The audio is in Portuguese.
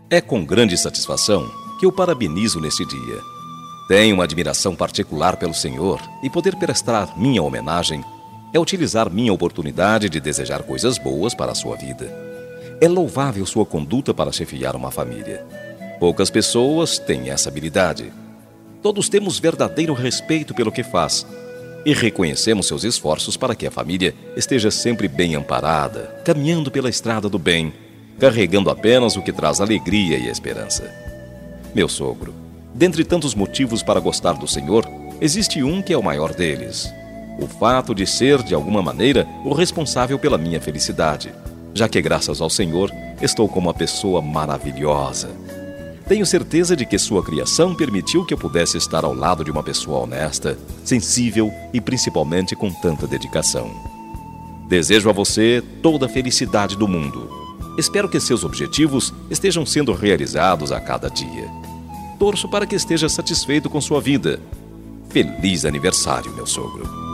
É com grande satisfação que eu parabenizo neste dia. Tenho uma admiração particular pelo Senhor e poder prestar minha homenagem é utilizar minha oportunidade de desejar coisas boas para a sua vida. É louvável sua conduta para chefiar uma família. Poucas pessoas têm essa habilidade. Todos temos verdadeiro respeito pelo que faz e reconhecemos seus esforços para que a família esteja sempre bem amparada, caminhando pela estrada do bem, carregando apenas o que traz alegria e esperança. Meu sogro, dentre tantos motivos para gostar do Senhor, existe um que é o maior deles: o fato de ser, de alguma maneira, o responsável pela minha felicidade, já que, graças ao Senhor, estou como uma pessoa maravilhosa. Tenho certeza de que sua criação permitiu que eu pudesse estar ao lado de uma pessoa honesta, sensível e principalmente com tanta dedicação. Desejo a você toda a felicidade do mundo. Espero que seus objetivos estejam sendo realizados a cada dia. Torço para que esteja satisfeito com sua vida. Feliz aniversário, meu sogro.